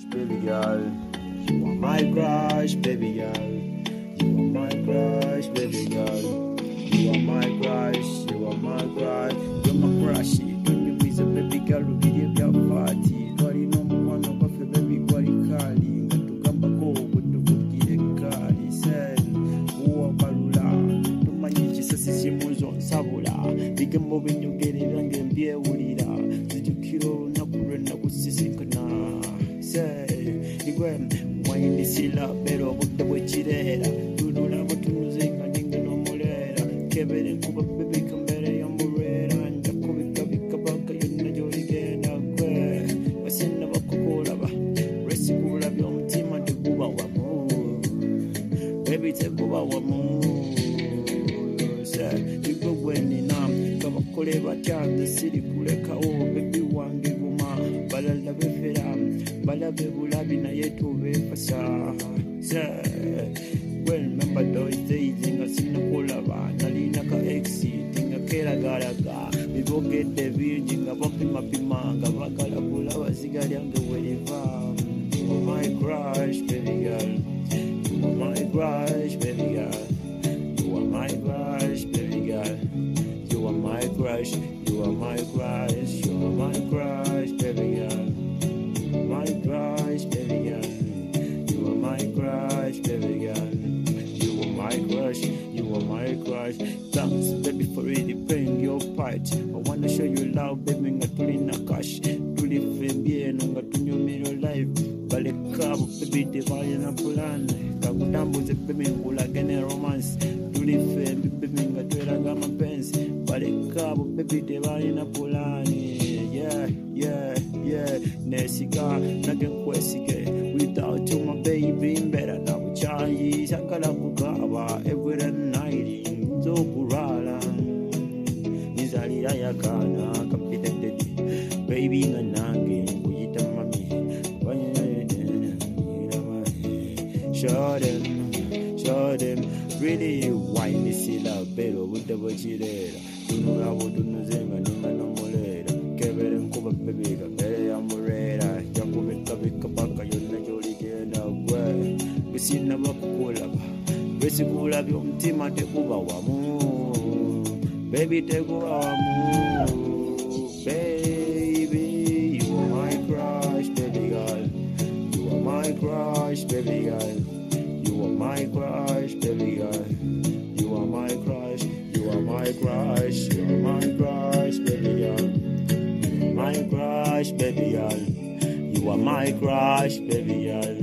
baby girl. You are my crush, baby girl. You are my crush, baby girl. You are my crush, you are my crush. You're my crush. Don't give me the baby girl who give your party. Twali no mwana kwafe baby kwali kali. Ngatukamba ko kutuvukire kali. Sen, uwa balula. Tumanyi chisasi chimuzo nsabula. Bigambo binyogerera ng'embyewulira. Zijukiro nakulwe nakusisikana. Igwe mwayindisira bero obudde bwekirera tunula butunuze nga ninga n'omuleera kebere nkuba bebe kambere yamulwera nja kubikabika baka yonna gy'oligenda gwe basinna bakukulaba lwesikula by'omutima teguba wamu bebi teguba wamu igwe gwenina kabakole batya nze siri kulekawo bebi wange guma balala befera balabe bulabi naye tubefasa remember those days nga sinakulaba nalina ka exit nga keragalaga bibogedde bingi nga bapimapima nga bagala kulaba zigalyange weriva. You are my crush, baby girl. You are my crush, baby girl. You are my crush, baby girl. You are my crush. You are my crush. You are my crush, baby girl. My crush, baby girl. You are my crush, baby girl. You are my crush. You are my crush. Thanks, baby, for really playing your part. I wanna show you love, baby. Nga tulina cash, tuli fembie nga tunyumiro life. Balekabo, baby, divine na plan. Kakutambuze, baby, ngulagene romance. Tuli fembi, baby, nga tweraga mapenzi. Balekabo, baby, divine na plan. Yeah, Nessica, nothing kwesike. Without you, my baby, better now. Chai, Sakala Kugaba, every night, so Kurala. Nizali Ayakana, completed. Baby, and Nangi, Wita Mami. Show them, really whiny silla, better with the Vachira. Tunura would do nothing and no more. Kevin Kuba baby, Bere Amorera, Jakubika Bika Yuna Joligenda, where we see never Kula. Vesikula Tima Tekuba Wamu, baby Tekuba Wamu, baby, you are my crush, baby girl. You are my crush, baby girl. You are my crush, baby girl. You are my crush, you are my crush, you are my crush, baby girl. My crush, baby girl. You are my crush, baby girl.